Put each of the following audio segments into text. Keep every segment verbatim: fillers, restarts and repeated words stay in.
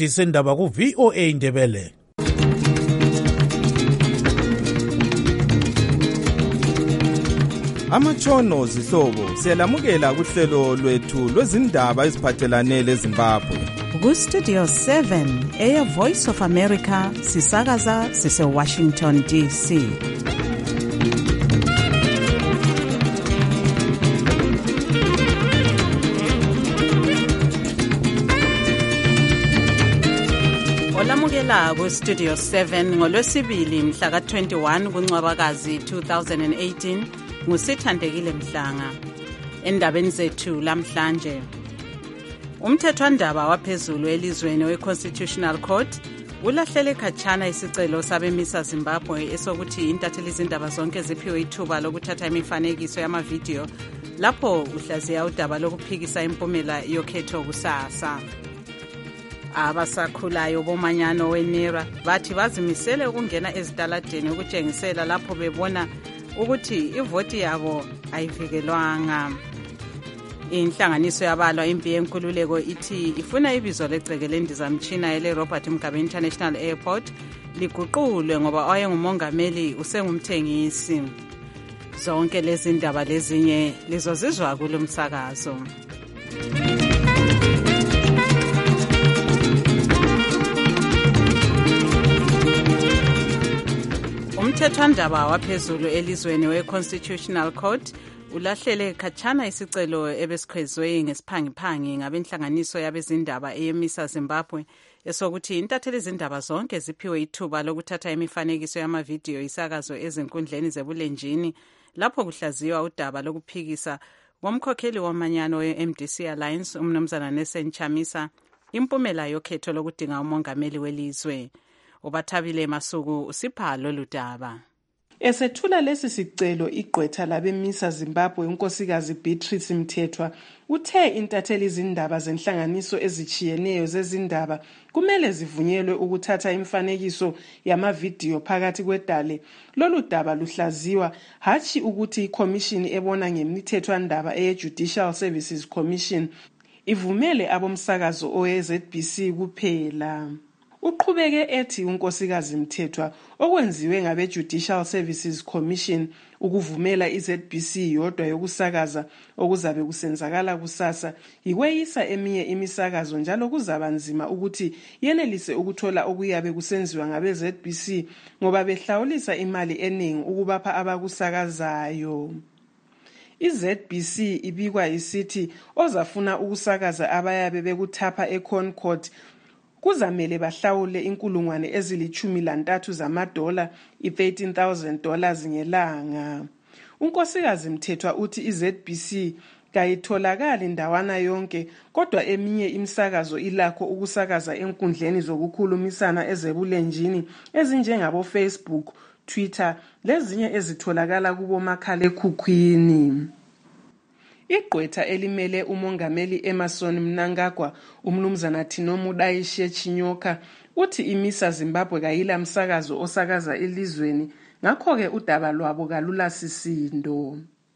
isikhathi sendaba ku V O A Ndebele. Amatshono zihlobo siyalamukela kuhlelo lwethu lwezindaba eziphathelane leZimbabwe. Ku Studio seven eya Voice of America sisakaza sise Washington D C. Olamukela ku Studio seven ngolwesibili mhla ka twenty-one kuNcwabakazi two thousand eighteen. Ngusithandekile Mhlanga. Endabeni zethu lamhlanje, umthethwandaba waphezulu elizweni we-Constitutional Court ulahlele khatshana isicelo sabemisa Zimbabwe esokuthi intatheli izindaba zonke ziphiwe ithuba lokuthatha imifanekiso yamavidiyo lapho uhlaziya udaba lokuphikisa impumela yokhetho kusasa. Abasakhulayo bomanyano weNera bathi bazimisele ukungena ezitaladeni ukutshengisela lapho bebona ukuthi ivoti yabo ayivikelwanga. Inhlanganiso yabalwa impi yenkululeko ithi ifuna ibizo leceke lendizamtshina ele Robert Mugabe International Airport liguqulwe ngoba owayengumongameli usengumthengisi. Zonke lezi ndaba lezinye lizozizwa kulo msakazo. Umthethwandaba waphezulu elizweni we-Constitutional Court ulahlele khatshana isicelo ebesikhwezwe ngesiphangiphangi ngabenhlanganiso yabezindaba eyemisa Zimbabwe esokuthi intatheli izindaba zonke ziphiwe ithuba lokuthatha imifanekiso yamavidiyo isakazo ezinkundleni zebulenjini lapho kuhlaziywa udaba lokuphikisa ngomkhokheli womanyano we-M D C Alliance umnumzana Nelson Chamisa impumela yokhetho lokudinga umongameli welizwe. Ubathabile Masuku usipha lolu daba. Esethula lesi sicelo igqwetha labemisa Zimbabwe unkosikazi Beatrice Mthethwa uthe intatheli izindaba zenhlanganiso ezichiyeneyo zezindaba kumele zivunyelwe ukuthatha imifanekiso yamavidiyo phakathi kwedale. Lolu daba luhlaziwa hachi ukuthi iCommission ebona ngemithethwandaba eye-Judicial Services Commission ivumele abomsakazo owe Z B C kuphela. Uqhubeke ethi unkosikazi Mthethwa okwenziwe ngabe Judicial Services Commission ukuvumela iZ B C yodwa yokusakaza okuzabe kusenzakala kusasa yikweyisa eminye imisakazo njalo kuzaba nzima ukuthi yenelise ukuthola okuyabe kusenziwa ngabe Z B C ngoba behlawulisa imali eningi ukubapha abakusakazayo. iZ B C ibikwa isithi ozafuna ukusakaza abayabe bekuthapha eConcord kuzamele bahlawule inkulungwane ezilichumi lantathu zamadola i-thirteen thousand dollars ngelanga. Unkosikazi Mthethwa uthi iZ B C kayitholakali ndawana yonke kodwa eminye imsakazo ilakho ukusakaza enkundleni zokukhulumisana ezebulenjini ezinjengabo Facebook, Twitter lezinye ezitholakala kubomakhalekhukhwini. Igqwetha elimele umongameli Emmerson Mnangagwa umnumzana Tinomu Daishe Chinyoka uthi imisa Zimbabwe kayila msakazo osakaza elizweni ngakho ke udaba lwabo kalula sisindo.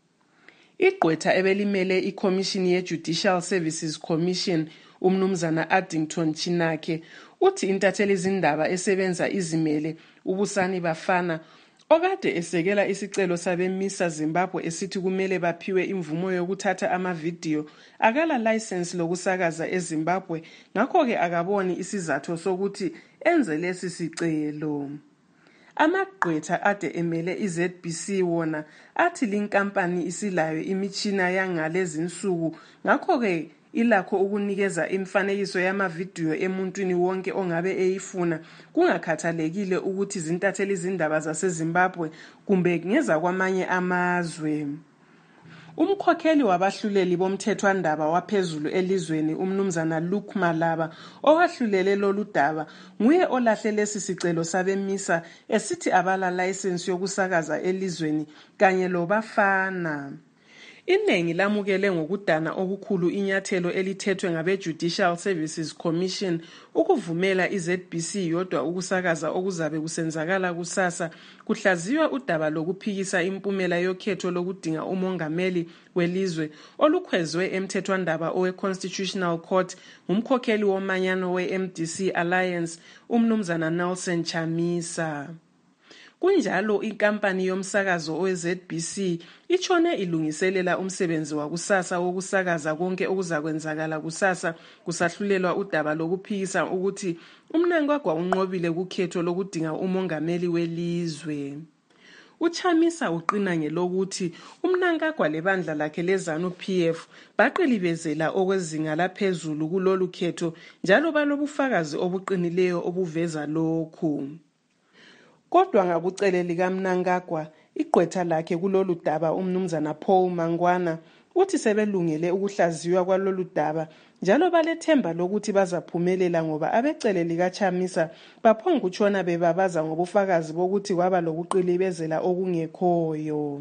Igqwetha ebelimele iCommission ye-Judicial Services Commission umnumzana Addington Chinake uthi intatheli izindaba esebenza izimele ubusani bafana okade esekela isicelo sabemisa Zimbabwe esithi kumele baphiwe imvumo yokuthatha amavidiyo akala license lokusakaza eZimbabwe ngakho ke akaboni isizathu sokuthi enze lesi sicelo. Amagqwetha ade emele iZ B C wona athi linkampani isilayo imitshina yangalezi insuku ngakho ke ilakho ukunikeza imfanekiso yamavidiyo emuntwini wonke ongabe eyifuna kungakhathalekile ukuthi zintatheli izindaba zaseZimbabwe kumbe ngeza kwamanye amazwe. Umkhokheli wabahluleli bomthethwandaba waphezulu elizweni umnumzana Luke Malaba owahlulele lolu daba nguye olahle lesi sicelo sabemisa esithi abala license yokusakaza elizweni kanye lobafana. Iningi lamukele ngokudana okukhulu inyathelo elithethwe ngabe Judicial Services Commission ukuvumela iZ B C yodwa ukusakaza okuzabe kusenzakala kusasa kuhlaziywa udaba lokuphikisa impumela yokhetho lokudinga umongameli welizwe olukhwezwe emthethwandaba owe Constitutional Court ngumkhokheli womanyano we M D C Alliance umnumzana Nelson Chamisa. Kunjalo inkampani yomsakazo owe-Z B C ichone ilungiselela umsebenzi wakusasa wokusakaza konke okuzakwenzakala kusasa kusahlulelwa udaba lokuphikisa ukuthi uMnangagwa unqobile kukhetho lokudinga umongameli welizwe. Uchamisa uqina ngelokuthi uMnangagwa lebandla lakhe leZANU P F baqilibezela okwezinga laphezulu kulolu khetho njalo balobufakazi obuqinileyo obuveza lokhu. Kodwa ngakucele lika Mnangagwa igqwetha lakhe kulolu daba umnumzana Paul Mangwana uthi sebelungele ukuhlaziywa kwalolu daba njalo balethemba lokuthi bazaphumelela ngoba abecele lika Chamisa baphonga utshona bebabaza ngobufakazi bokuthi kwaba lokuqilibezela okungekhoyo.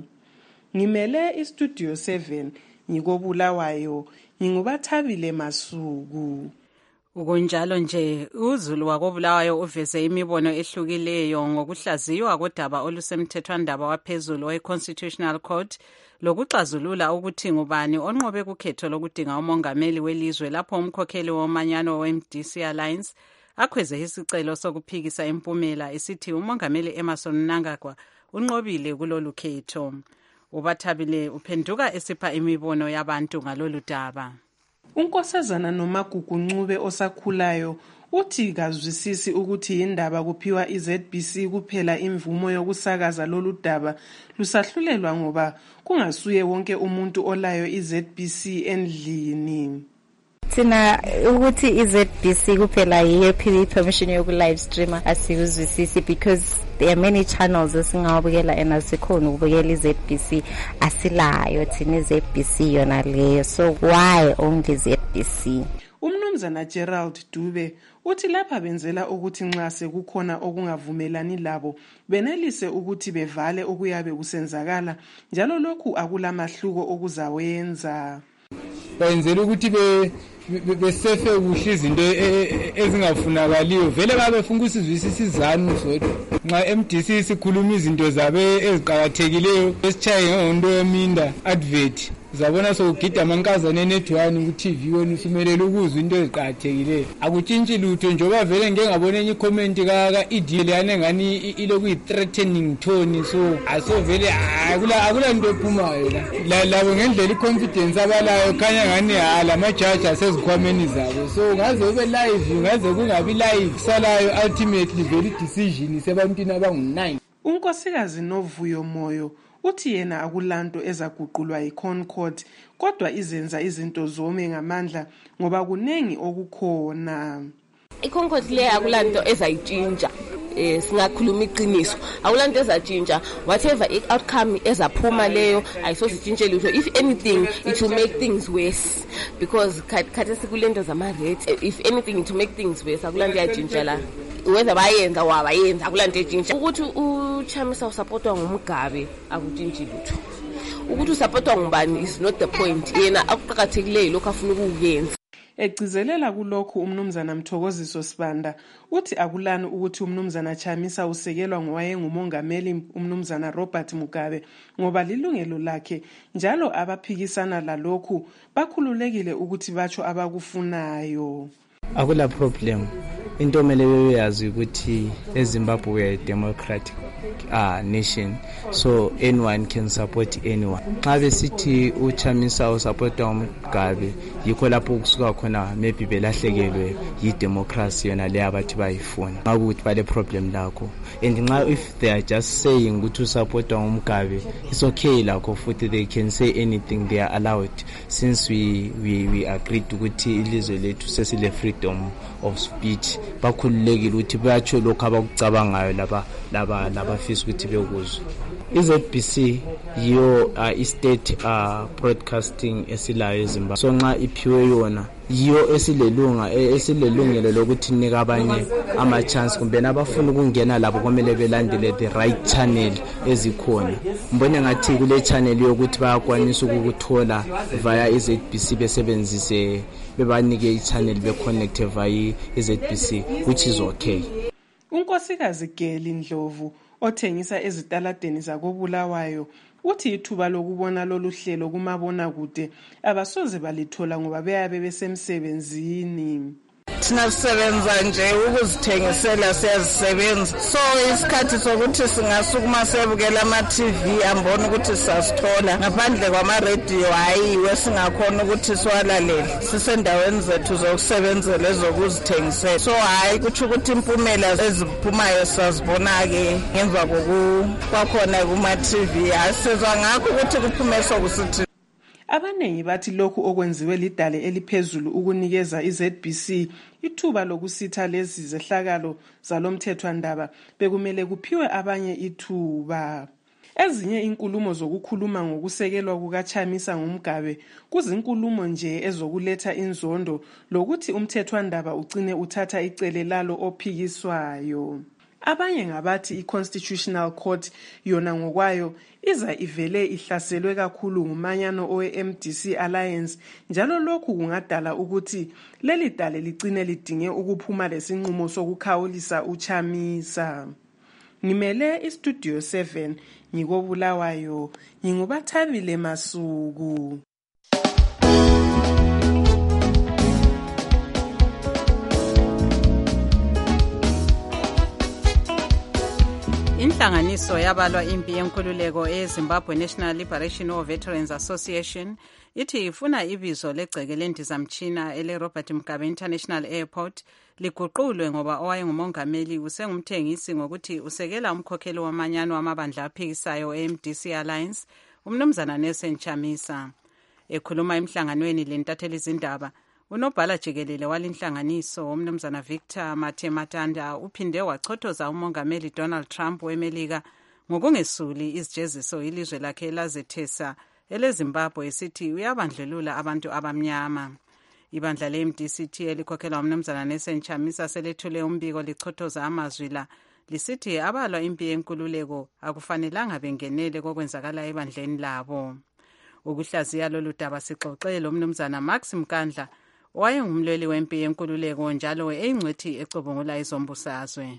Ngimele iStudio seven ngikobulawayo ngingubathabile Masuku. Ukunjalo nje uZulu wakobulawayo uveze imibono ehlukileyo ngokuhlaziywa kodaba olusemthethwandaba waphezulu we-Constitutional Court lokuxazulula ukuthi ngubani onqobe kukhetho lokudinga umongameli welizwe lapho umkhokheli womanyano we-M D C Alliance akhweze isicelo sokuphikisa impumela isithi umongameli Emmerson Mnangagwa unqobile kulolu khetho. Ubathabile uphenduka esipha imibono yabantu ngalolu daba. Unkosazana noMagugu Ncube osakhulayo uthi kazwisisi ukuthi indaba kuphiwa iZ B C kuphela imvumo yokusakaza lolu daba lusahlulelwa ngoba kungasuye wonke umuntu olayo iZ B C endlini. Thina ukuthi iZ B C kuphela yiyo P permission yoku live streamer asiyuzwisisi because there are many channels esingawabukela and asikhona ukubukela iZ B C asilayo thina iZ B C yona leyo, so why only Z B C? Umnumzana Gerald Dube uthi lapha benzela ukuthi nxa sekukhona okungavumelani labo benelise ukuthi bevale okuyabe kusenzakala njalo lokhu akulamahluko okuzawenza. Benzela ukuthi be besefe kuhle izinto ezingafunakaliyo vele babe funa usizwisisa izanu zodwa nxa M D C sikhuluma izinto zabe eziqhakathekileyo esichaye ngento yeminda advert zabona sokugida amankazana enetwani ku T V wona usumelele ukuzwa into eziqhakathekileyo akutshintshi lutho njoba vele ngeke ngabona enye comment ka ka idile yane ngani iloku yi threatening tone, so aso vele akula akula into ephumayo la labo ngendlela iconfidence abalayo khanya ngani hala amajaji asezikhwameni zabo, so ngaze ube live ngaze kungabi live salayo ultimately vele decision sebantwini abangu nine. Unkosikazi Novuyo Moyo uthi yena akulanto ezaguqulwa yiConcord kodwa izenza izinto zome ngamandla ngoba kunengi okukhona. iConcord le akulanto ezayitshintsha eh singakhuluma iqiniso akulanto ezatshintsha whatever outcome ezaphuma leyo ayisositshintshe lutho, if anything it will make things worse because khathe sikulento zama rates, if anything it will make things worse akulanto yatshintsha la whether bayenza wabayenza akulanto etshintsha. Ukuthi uChamisa usupportwa ngumgabe akutshintshi lutho, ukuthi usupportwa ngubani is not the point, yena akuqhakathekileyo lokho afuna ukuyenza. Egcizelela kulokhu umnumzana Mthokoziso Sibanda uthi akulani ukuthi umnumzana Chamisa usekelwa ngowaye ngumongameli umnumzana Robert Mugabe ngoba lilungelo lakhe njalo abaphikisana lalokhu bakhululekile ukuthi batsho abakufunayo. Akula problem. Into mele beyazi ukuthi eZimbabwe we are a democratic uh, nation, so anyone can support anyone. Xa besithi uChamisa usupporta uMgabe yikho lapho kusuka khona maybe belahlekelwe yi-democracy yona le abathi bayifuna ngakuthi bale problem lakho, and nxa if they are just saying ukuthi usupporta uMgabe it's okay lakho futhi they can say anything, they are allowed since we we we agreed ukuthi ilizwe lethu sesile freedom of speech bakhululekile ukuthi bayatsho lokho abakucabangayo laba laba laba abafisa ukuthi bekuzwe. I-Z B C yiyo uh, i-state uh, broadcasting esilayo eZimbabwe. So nxa iphiwe yona yiyo esilelunga esilelungelo lokuthi nika abanye ama chance kumbe nabafuna ukungena labo kumele belandele the right channel ezikhona. Mbone ngathi kule channel yokuthi bayakwanisa ukukuthola via i-Z B C besebenzise bebanike i-channel be-connect via i-Z B C, which is okay. uNkosikazi Geli Ndlovu othengisa ezitaladeni zakoBulawayo uthi ithuba lokubona lolu hlelo kumabona kude abasoze balithola ngoba beyabe besemsebenzini. Thina sisebenza nje ukuzithengisela siyazisebenza, so isikhathi sokuthi singasukuma sebukela ama-T V ambona ukuthi sasithola ngaphandle kwama-radio hayiwe singakhona ukuthi siwalalele, sisendaweni zethu zokusebenzela ezokuzithengisela. So hayi kutsho ukuthi impumela eziphumayo sazibona-ke ngemva kwakhona kuma-T V, asizwa ngakho ukuthi kuphume sokusithi. Abanengi bathi lokhu okwenziwe lidale eliphezulu ukunikeza i-Z B C ithuba lokusitha lezi zehlakalo zalomthethwandaba bekumele kuphiwe abanye ithuba. Ezinye inkulumo zokukhuluma ngokusekelwa kukaChamisa ngoMgabe kuzinkulumo nje ezokuletha inzondo lokuthi umthethwandaba ugcine uthatha icele lalo ophikiswayo. Abanye ngabathi i-Constitutional Court yona ngokwayo iza ivele ihlaselwe kakhulu ngumanyano owe-M D C Alliance, njalo lokhu kungadala ukuthi leli dale ligcine lidinge ukuphuma lesinqumo sokukhawulisa uChamisa. Ngimele iStudio seven ngikoBulawayo, ngingubathabile Masuku. Inhlanganiso yabalwa impi yenkululeko eZimbabwe National Liberation War Veterans Association ithi ifuna ibizo legceke lendizamtshina ele Robert Mugabe International Airport liguqulwe ngoba owayengumongameli usengumthengisi ngokuthi usekela umkhokheli wamanyano wamabandla aphikisayo e-M D C Alliance umnumzana Nelson Chamisa. Ekhuluma emhlanganweni lentatheli izindaba, unobhala jikelele walinhlanganiso umnumzana Victor Matematanda uphinde wachothoza umongameli Donald Trump weMelika ngokungesuli izijeziso ilizwe lakhe lazethesa eleZimbabwe esithi uyabandlulula abantu abamnyama. Ibandla le-M D C T elikhokhelwa umnumzana Nelson Chamisa selethule umbiko lichothoza amazwi la lisithi abalwa impi yenkululeko akufanelanga bengenele kokwenzakala ebandleni labo. Ukuhlaziya lolu daba sixoxele umnumzana Max Mkandla wayengumlweli wempi yenkululeko njalo eyingcwethi ecubungula izombusazwe.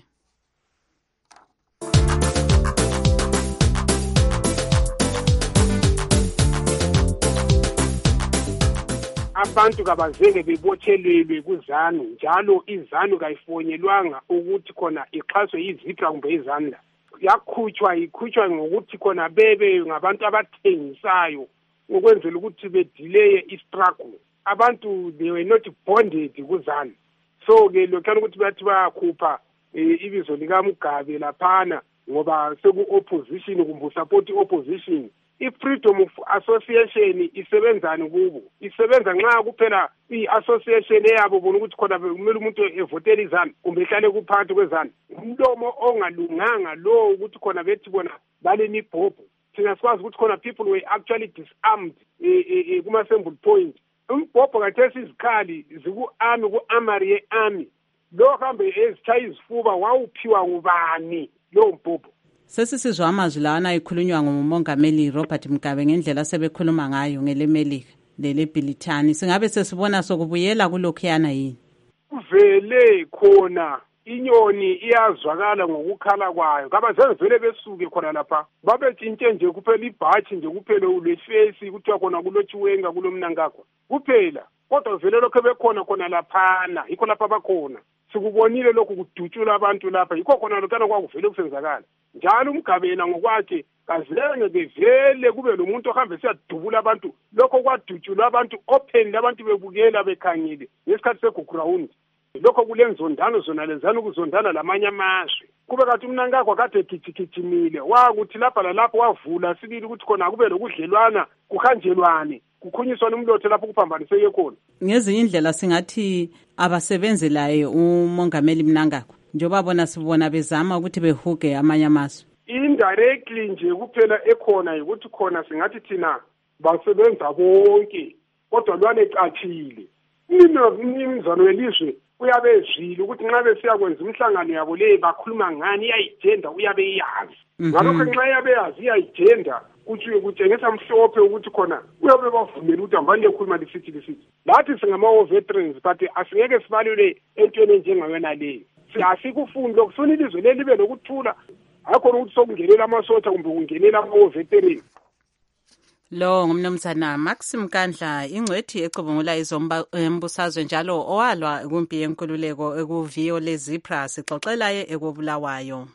Abantu kabazenge bebotshelwe kuzanu njalo izanu kayifonyelwanga ukuthi khona ixhaswe yizitra kumbe izandla. Yakhutshwa ikhutshwa ngokuthi khona bebe ngabantu abathengisayo ukwenzela ukuthi bedelay istruggle. Abantu they were not bonded kuzanu. So ke lokho ukuthi bathi bayakhupha ibizo lika Mugabe laphana ngoba seku opposition kumbe support opposition. I-freedom of association isebenzani kubo? Isebenza nxa kuphela i-association eyabo bona ukuthi khona kumele umuntu evotele izanu kumbe ehlale kuphansi kwezanu. Umlomo ongalunganga lo ukuthi khona bethi bona balemibhobho. Thina sikwazi ukuthi khona people were actually disarmed kuma-assembly point. Umbhobho kathesi izikhali ziku-army ku-armory ye-army. Lo hambe ezitshaya izifuba wawuphiwa ngubani lo mbhobho? Sesisizwa amazwi lawana ekhulunywa ngumongameli Robert Mugabe ngendlela sebekhuluma ngayo ngelemelika leleBilitani. Singabe sesibona sokubuyela kulokhuyana yini? Vele khona inyoni iyazwakala ngokukhala kwayo. Kabazange vele besuke khona lapha. Babetshintshe nje kuphela ibhathi nje kuphela ulefesi kuthiwa khona kulotshiwenga kulomnankakho. Kuphela. Kodwa vele lokho bekhona khona laphana. Yikho lapha bakhona. Sikubonile lokhu kudutshula abantu lapha. Yikho khona lokho kwakuvele kusenzakala. Njalo uMgabe yena ngokwakhe kazenge bevele kube lo muntu ohambe siyadubula abantu lokho kwadutshula abantu open labantu bebukela bekhangile ngesikhathi seguground. Lokho kulenzondano zona lenzana ukuzondana lamanye amazwe. Kube kathi umnankakho akade gijigijimile wakuthi lapha lalapho wavula sibili ukuthi khona kube lokudlelwana kuhanjelwane kukhunyiswana umlotho lapho kuphambaniseke khona. Ngezinye indlela singathi abasebenzelayo umongameli Mnangagwa njengoba bona sibona bezama ukuthi behuge amanye amazwe. indirectly nje kuphela ekhona ukuthi khona singathi thina basebenza bonke kodwa lwalecatshile imizamo welizwe uyabe ezwile ukuthi nxa besiya kwenza umhlangano yabo le bakhuluma ngani iyayigenda uyabe iyazi ngalokho nxa yabe yazi iyayigenda kuthi kutshengisa mhlophe ukuthi khona uyabe bavumela ukuthi ambani ekhuluma lisithi lisithi lathi singama veterans but asingeke sibalule entweni enjengayona leyo asikufundi lokufuna ilizwe leli libe lokuthula akhona ukuthi sokungenela amasotha kumbe kungenela ama-veteran. Lo ngumnumzana Maxim Kandla ingcwethi ecubungula izombusazwe njalo owalwa kumpi yenkululeko ekuviyo leZipra sixoxela ye ekobulawayo.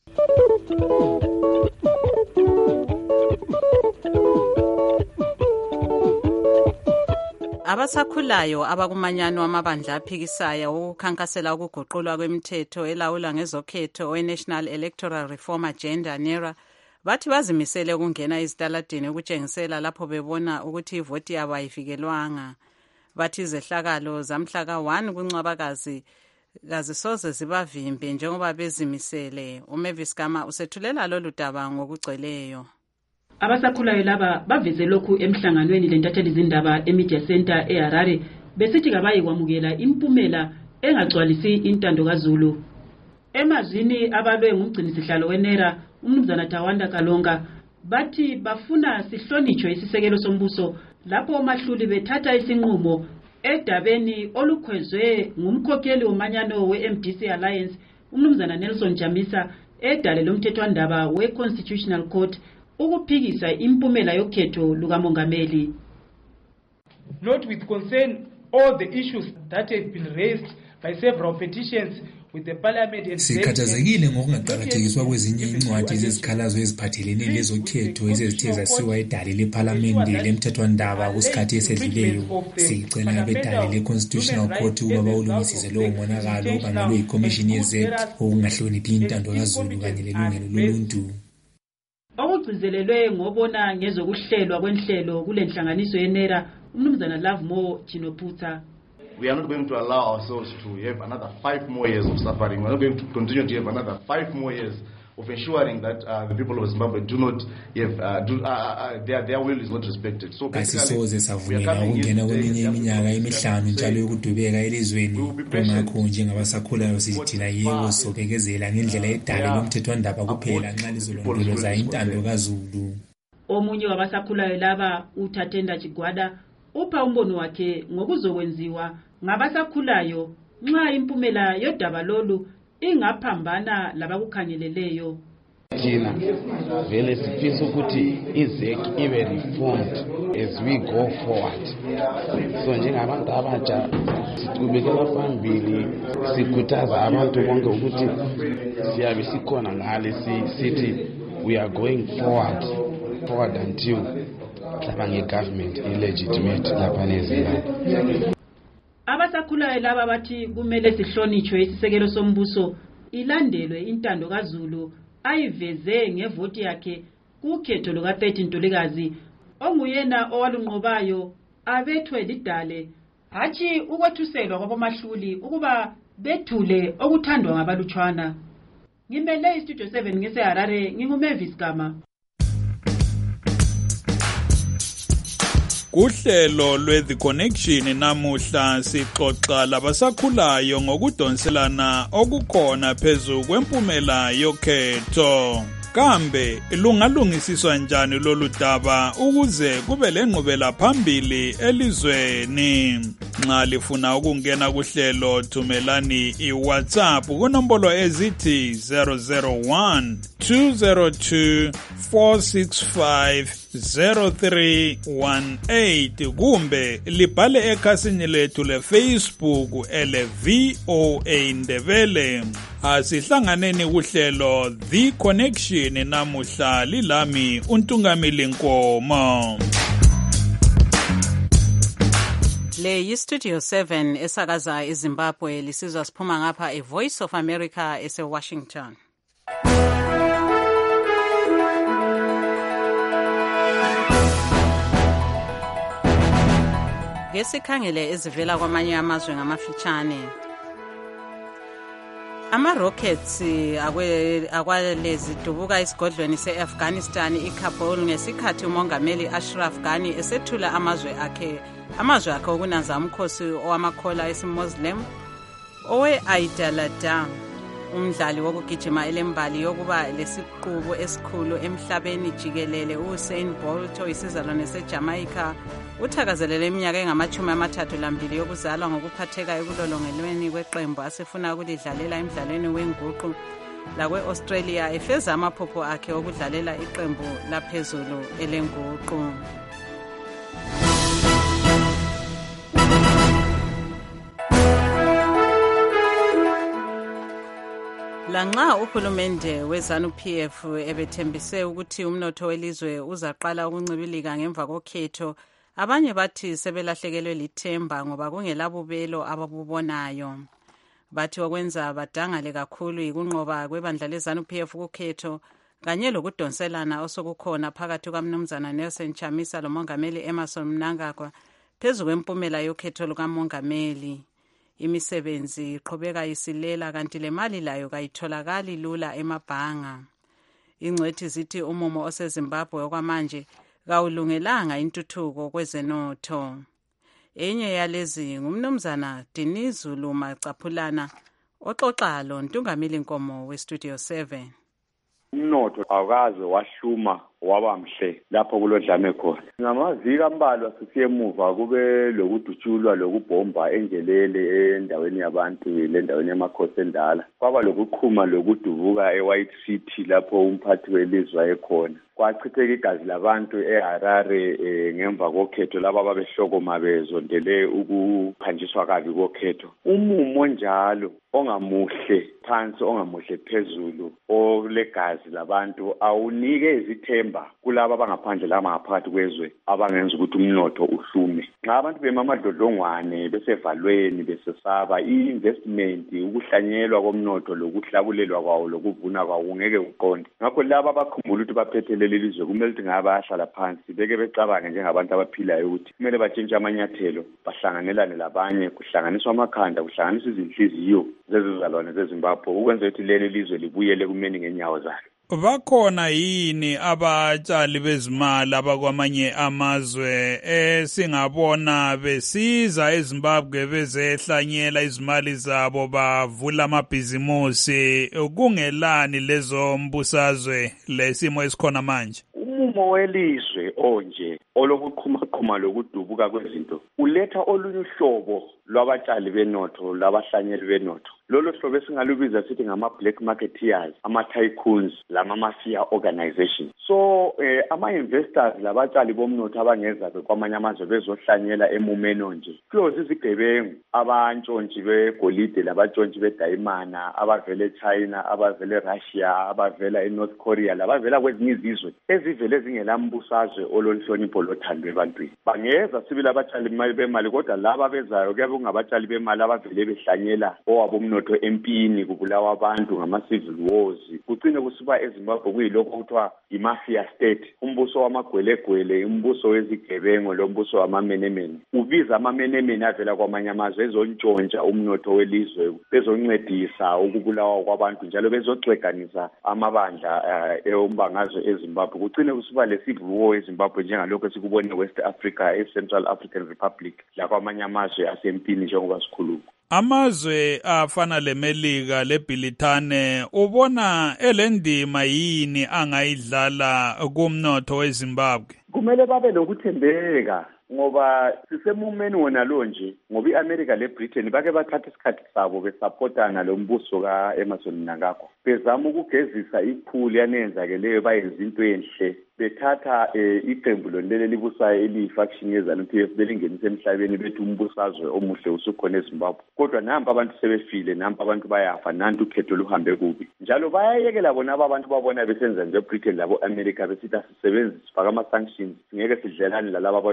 Abasakhulayo abakumanyano amabandla aphikisayo ukukhankasela ukuguqulwa kwemithetho elawula ngezokhetho we-National Electoral Reform Agenda NERA bathi bazimisele ukungena izitaladini ukutshengisela lapho bebona ukuthi ivoti yabo ayivikelwanga. Bathi izehlakalo zamhla ka one kuNcwabakazi kazisoze zibavimbe njengoba bezimisele. uMavis Gama usethulela lolu daba ngokugcweleyo. Abasakhulayo laba baveze lokhu emhlanganweni lentatheli zindaba eMedia Center eHarare besithi kabayi kwamukela impumela engagcwalisi intando kaZulu. Emazini abalwe ngumgcinisihlalo weNERA umnumzana Tawanda Kalonga bathi bafuna sihlonitshwe isisekelo sombuso lapho omahluli bethatha isinqumo edabeni olukhwezwe ngumkhokheli womanyano we-M D C Alliance umnumzana Nelson Jamisa edale lomthethwandaba we-Constitutional Court ukuphikisa impumela yokhetho lukamongameli. Note with concern all the issues that have been raised by several petitions with the parliament. Sikhathazekile ngokungaqakathekiswa kwezinye incwadi zezikhalazo eziphathelene lezokhetho ezithe zasiwa edale leParliament lemthethwandaba kusikhathi esedluleyo. Sicela abedale leConstitutional Court ukuba bawulungisise lowo monakalo obangelwe yiCommission ye-Z okungahloniphi intando kaZulu kanye lelungelo loluntu. Okugcizelelwe ngobona ngezokuhlelwa kwenhlelo kule nhlanganiso yeNERA umnumzana Lovemore Chinoputsa. We are not going to allow ourselves to have another five more years of suffering. We are not going to continue to have another five more years of ensuring that uh, the people of Zimbabwe do not have uh, do, uh, uh, their their will is not respected. So asisoze savumela ukungena kweminye iminyaka emihlanu njalo yokudubeka elizweni. Kungakho njengabasakhulayo sithina yebo sobekezela ngendlela edale lomthethwandaba kuphela nxa lizolondoloza intando kaZulu. Omunye wabasakhulayo laba uThathenda Chigwada upha umbono wakhe ngokuzokwenziwa ngabasakhulayo nxa impumela yodaba lolu ingaphambana labakukhangeleleyo. Thina vele sifisa ukuthi iZEC ibe reformed as we go forward. So njengabantu abatsha siqhubekela phambili sikhuthaza abantu bonke ukuthi siyabe sikhona ngale sithi we are going forward forward until sabange government illegitimate lapha neZimbabwe. Abasakhulayo laba bathi kumele sihlonitshwe isisekelo sombuso ilandelwe intando kaZulu ayiveze ngevoti yakhe kukhetho luka thirteen Ntulikazi onguyena owalunqobayo abethwe lidale hatshi ukwethuselwa kwabomahluli ukuba bethule okuthandwa ngabalutshwana. Ngimele istudio seven ngeseHarare nginguMavis Gama. Kuhlelo lwe-The Connection namuhla sixoxa labasakhulayo ngokudonselana okukhona phezu kwempumela yokhetho. Kambe lungalungisiswa njani lolu daba ukuze kube lenqubela phambili elizweni? Nxa lifuna ukungena kuhlelo thumelani iWhatsApp kunombolo ezithi zero zero one two zero two four six five zero three one eight kumbe libhale ekhasini lethu leFacebook ele V O A Ndebele. Asihlanganeni kuhlelo The Connection namuhla lilami uNtungamili Nkomo. Le yiStudio seven esakaza eZimbabwe lisizwa siphuma ngapha eVoice of America eseWashington. Ngesikhangele ezivela kwamanye amazwe ngamafitshane. Ama-rockets akwalezi dubuka esigodlweni se-Afghanistan iKabul ngesikhathi umongameli Ashraf Ghani esethula amazwe akhe amazwe akhe okunaza umkhosi owamakhola esimuslim owe-Aidaladam, umdlali wokugijima elembali yokuba lesiqubu esikhulu emhlabeni jikelele uUsain Bolt oyisizalwane seJamaica uthakazelele iminyaka engamachumi amathathu lambili yokuzalwa ngokuphatheka ekulolongelweni kweqembu asefuna ukulidlalela emdlalweni wenguqu lakwe-Australia efeza amaphupho akhe okudlalela iqembu laphezulu elenguqu. Lanxa uhulumende we-ZANU-P F ebethembise ukuthi umnotho welizwe uzaqala ukuncibilika ngemva kokhetho, abanye bathi sebelahlekelwe lithemba ngoba kungelabubelo ababubonayo. Bathi okwenza badangale kakhulu yikunqoba kwebandla le-ZANU-P F kukhetho kanye lokudonselana osokukhona phakathi kwaMnumzana Nelson Chamisa lomongameli Emmerson Mnangagwa phezu kwempumela yokhetho lukamongameli. Imisebenzi iqhubeka isilela kanti le mali layo kayitholakali lula emabhanga. Ingcwethi zithi umumo oseZimbabwe okwamanje kawulungelanga intuthuko kwezenotho. Enye yalezi ngumnumzana Dinizulu Macaphulana oxoxa lo Ntungamili Nkomo weStudio seven. Umnotho awukaze wahluma waba mhle lapho kulodlame khona. Ngamaviki ambalwa sisiye emuva kube lokudutshulwa lokubhomba engelele endaweni yabantu lendaweni yamakhosi endala. Kwaba lokuqhuma lokudubuka eWhite City lapho umphathi welizwe ekhona. Kwachitheka igazi labantu eHarare e, ngemva kokhetho laba babehloko mabezondele ukuphanjiswa kabi kokhetho. Umumo njalo ongamuhle phansi ongamuhle phezulu olegazi labantu awunike izithemba kulabo abangaphandle labangaphakathi kwezwe abangenza ukuthi umnotho uhlume. Nxa abantu bemamadlodlongwane besevalweni besesaba i-investment ukuhlanyelwa komnotho lokuhlabulelwa kwawo lokuvuna kwawo ungeke uqonde. Ngakho laba abakhumbula ukuthi baphethelele lelizwe kumele ukuthi ngabe bayahlala phansi beke becabange njengabantu abaphilayo ukuthi kumele batshintshe amanyathelo bahlanganelane labanye kuhlanganiswa amakhanda kuhlanganiswa izinhliziyo zezizalwane zeZimbabwe ukwenza ukuthi leli lizwe libuyele kumeni ngenyawo zalo. Bakhona yini abatshali bezimali abakwamanye amazwe esingabona besiza eZimbabwe bezehlanyela izimali zabo bavula amabhizimusi kungelani lezo mbusazwe lesimo esikhona manje? Umumo welizwe onje olokuqhumaqhuma lokudubuka kwezinto uletha olunye uhlobo lwabatshali benotho labahlanyeli benotho. Lolo hlobo esingalubiza sithi ngama-black marketeers, ama-tycoons, lama-mafia organizations. So eh, ama-investors labatshali bomnotho abangeza kwamanye amazwe bezohlanyela emumeni onje kuyoza izigebengu abantshontshi begolide labantshontshi bedayimana abavela eChina abavela eRussia abavela eNorth Korea labavela kwezinye izizwe ezivele ezingelambusazwe ololihlonipho lothandwe ebantwini. Bangeza sibili abatshali bemali kodwa laba bezayo kuyabe kungabatshali bemali abavele behlanyela owabo umnotho empini kubulawa abantu ngama-civil wars kugcine kusiba eZimbabwe kuyilokho kuthiwa i-mafia state, umbuso wamagwelegwele, umbuso wezigebengo lombuso wamamenemene. Ubiza amamenemene avela kwamanye amazwe ezontshontsha umnotho welizwe bezoncedisa ukubulawa kwabantu njalo bezogxeganisa amabandla eombangazwe eZimbabwe. Kugcine kusiba le-civil war eZimbabwe njengalokho esikubone West Africa, e-Central African Republic lakwamanye amazwe asempini njengoba sikhuluma. Amazwe afana leMelika leBhilithane ubona elendima yini angayidlala kumnotho weZimbabwe? Kumele babe lokuthembeka ngoba sisemumeni wona lo nje ngoba iAmerica leBritain bake bathatha isikhathi sabo besupportana lo mbuso kaEmmerson Mnangagwa bezama ukugezisa iphuli yanenzakeleyo bayenza into enhle bethatha iqembu lonlele libusayo eliyifaction yeZANU-P F belingenisa emhlabeni bethi umbusazwe omuhle usukhona eZimbabwe kodwa nampa abantu sebefile nampa abantu bayafa nantu ukhetho luhambe kubi njalo bayayekela bona abantu babona besenza nje eBritain labo America besithi asisebenzise sifaka ama sanctions ngeke sidlelane lalabo abantu kodwa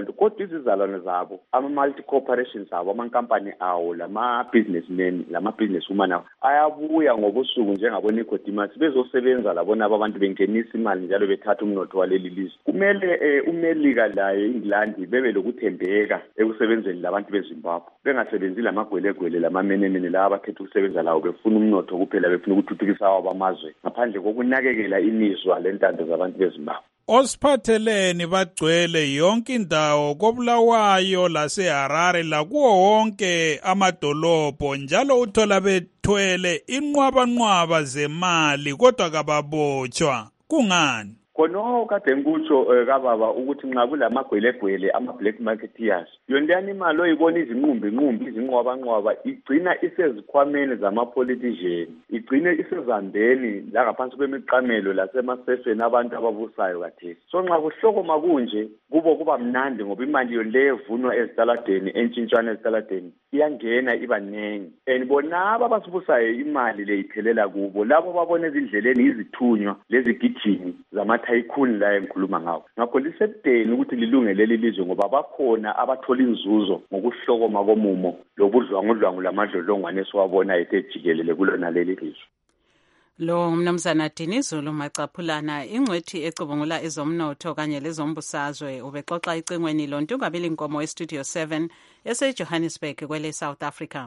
izizalwane zabo ama-multi corporations abo amankampani awo lama-businessmen lama-businesswoman awo ayabuya ngobusuku njengabo-Nicodemus bezosebenza labona abantu bengenisa imali njalo bethatha umnotho waleli lizwe. Kumele eh, uMelika laye England bebe lokuthembeka ekusebenzeni labantu beZimbabwe bengasebenzi lamagwelegwele lamamenemene la abakhetha ukusebenza lawo befuna umnotho kuphela befuna ukuthuthukisa wabo amazwe ngaphandle kokunakekela imizwa lentando zabantu beZimbabwe. Osiphatheleni bagcwele yonke indawo koBulawayo laseHarare lakuwo wonke amadolobho njalo uthola bethwele inqwabanqwaba zemali kodwa kababotshwa kungani? Kono kade ngikutsho kababa ukuthi nxa kulamagwelegwele ama-black marketeers yondani imali oyibona izinqumbi nqumbi izinqwabanqwaba igcina isezikhwameni zama-politician igcine isezandeni la ngaphansi kwemiqamelo lasemasefeni abantu ababusayo kathesi. So nxa kuhlokoma kunje kubo kuba mnandi ngoba imali yonleyo evunwa ezitaladeni entshintshwana ezitaladeni iyangena iba nengi and bonaba abasibusayo imali le iphelela kubo labo babona ezindleleni izithunywa lezigijimi zama tycoon la engikhuluma ngawo. Ngakho lisekudeni ukuthi lilungele leli lizwe ngoba bakhona abathola inzuzo ngokuhlokoma komumo lobudlwangudlwangu lamadlodlongwane esiwabona ethe jikelele kulona leli lizwe. Lo mnumzana Dinizulu Macaphulana ingcwethi ecubungula ezomnotho kanye lezombusazwe ubexoxa icingweni loNtungabili Nkomo eStudio seven eseJohannesburg kwele South Africa.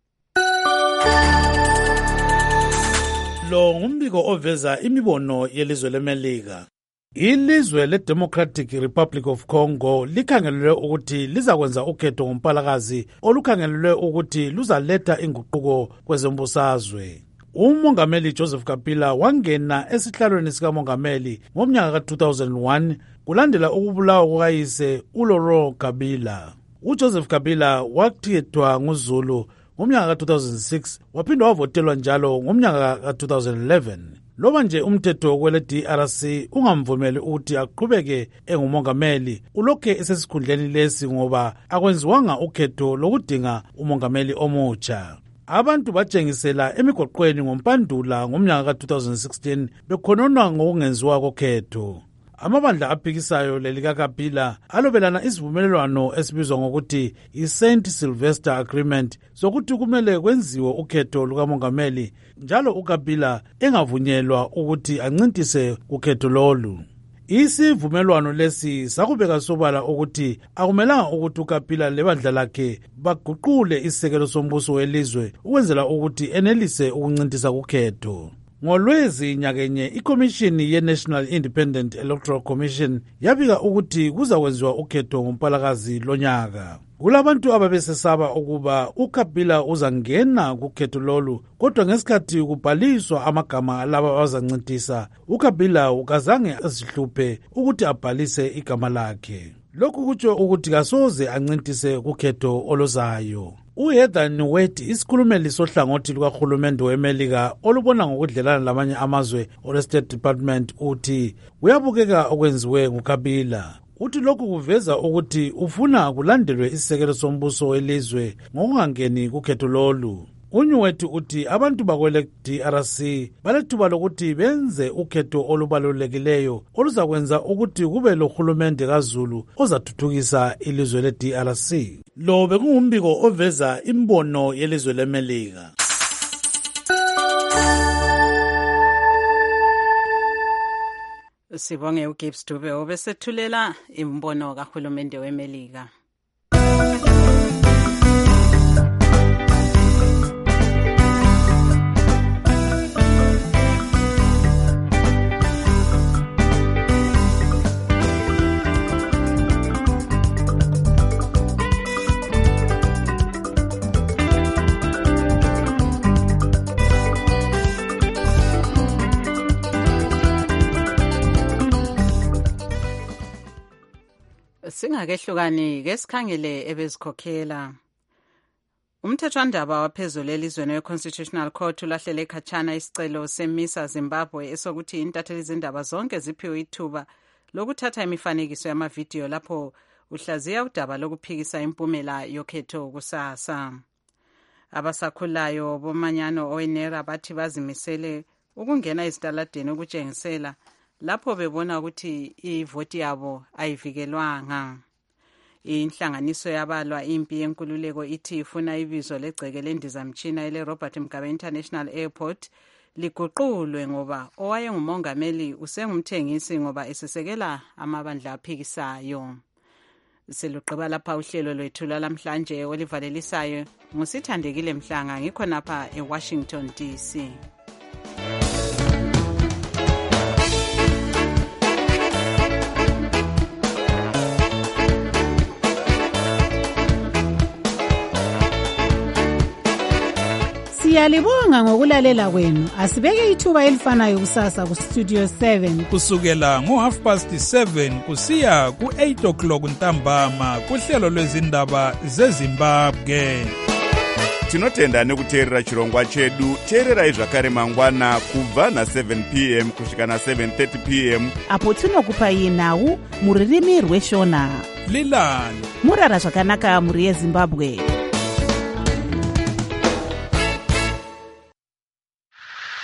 Lo ngumbiko oveza imibono yelizwe leMelika. Ilizwe le-Democratic Republic of Congo likhangelelwe ukuthi lizakwenza ukhetho ngompalakazi olukhangelelwe ukuthi luzaletha inguquko kwezombusazwe. Umongameli Joseph Kabila wangena esihlalweni sikamongameli ngomnyaka ka two thousand one kulandela ukubulawa kukayise uLaurent Kabila. UJoseph Kabila wakhethwa nguZulu ngomnyaka ka two thousand six waphinda wavotelwa njalo ngomnyaka ka two thousand eleven. Loba nje umthetho kwele D R C ungamvumeli ukuthi aqhubeke engumongameli ulokhe esesikhundleni lesi ngoba akwenziwanga ukhetho lokudinga umongameli omutsha. Abantu batshengisela emigoqweni ngompandula ngomnyaka ka two thousand sixteen bekhononwa ngokungenziwa kokhetho. Amabandla aphikisayo lelika Kabila alobelana isivumelelwano esibizwa ngokuthi i-Saint Sylvester Agreement sokuthi kumele kwenziwe ukhetho lukamongameli njalo uKabila engavunyelwa ukuthi ancintise ukhetho lolu. Isivumelwano lesi sakubeka sobala ukuthi akumelanga ukuthi uKabila lebandla lakhe baguqule isisekelo sombuso welizwe ukwenzela ukuthi enelise ukuncintisa ukhetho. Ngolwezi nyakenye ikomishini ye-National Independent Electoral Commission yabika ukuthi kuzakwenziwa ukhetho ngompalakazi lonyaka. Kulabantu ababesesaba ukuba uKabila uzangena kukhetho lolu kodwa ngesikhathi kubhaliswa amagama laba abazancintisa uKabila ukazange asihluphe ukuthi abhalise igama lakhe. Lokhu kutsho ukuthi kasoze ancintise kukhetho olozayo. uHeather Nauert isikhulumeli sohlangothi lukahulumende weMelika olubona ngokudlelana lamanye amazwe ole-State Department uthi kuyabukeka okwenziwe nguKabila. Uthi lokhu kuveza ukuthi ufuna kulandelwe isisekelo sombuso welizwe ngokungangeni kukhetho lolu. Unyuwethi uthi abantu bakwele D R C balethuba lokuthi benze ukhetho olubalulekileyo oluzakwenza ukuthi kube lohulumende kaZulu ozathuthukisa ilizwe le D R C. Lo bekungumbiko oveza imbono yelizwe leMelika. Sibonge uGibbs Dube obesethulela imbono kahulumende weMelika. Singakehlukani ke sikhangele ebezikhokhela. Umthethwandaba waphezulu elizweni we-Constitutional Court ulahlele khatshana isicelo semisa Zimbabwe esokuthi intatheli zindaba zonke ziphiwe ithuba lokuthatha imifanekiso yamavidiyo lapho uhlaziya udaba lokuphikisa impumela yokhetho kusasa. Abasakhulayo bomanyano owenera bathi bazimisele ukungena ezitaladeni ukutshengisela lapho bebona ukuthi ivoti yabo ayivikelwanga. inhlanganiso yabalwa impi yenkululeko ithi ifuna ibizo legceke lendizamtshina ele-Robert Mugabe International Airport liguqulwe ngoba owayengumongameli usengumthengisi ngoba esesekela amabandla aphikisayo. Selugqiba lapha uhlelo lwethu lwalamhlanje olivalelisayo ngusithandekile Mhlanga ngikhonapha eWashington D C. Siyalibonga ngokulalela kwenu. Asibeke ithuba elifanayo kusasa ku Studio seven kusukela ngo half past seven kusiya ku eight o'clock ntambama kuhlelo lwezindaba zeZimbabwe. Tinotenda nekuteerera chirongwa chedu. Teererai zvakare mangwana kubva na seven p m kusvika na seven thirty p m apo tinokupai nhau muririmi rweshona. Lilani murara zvakanaka muri yeZimbabwe.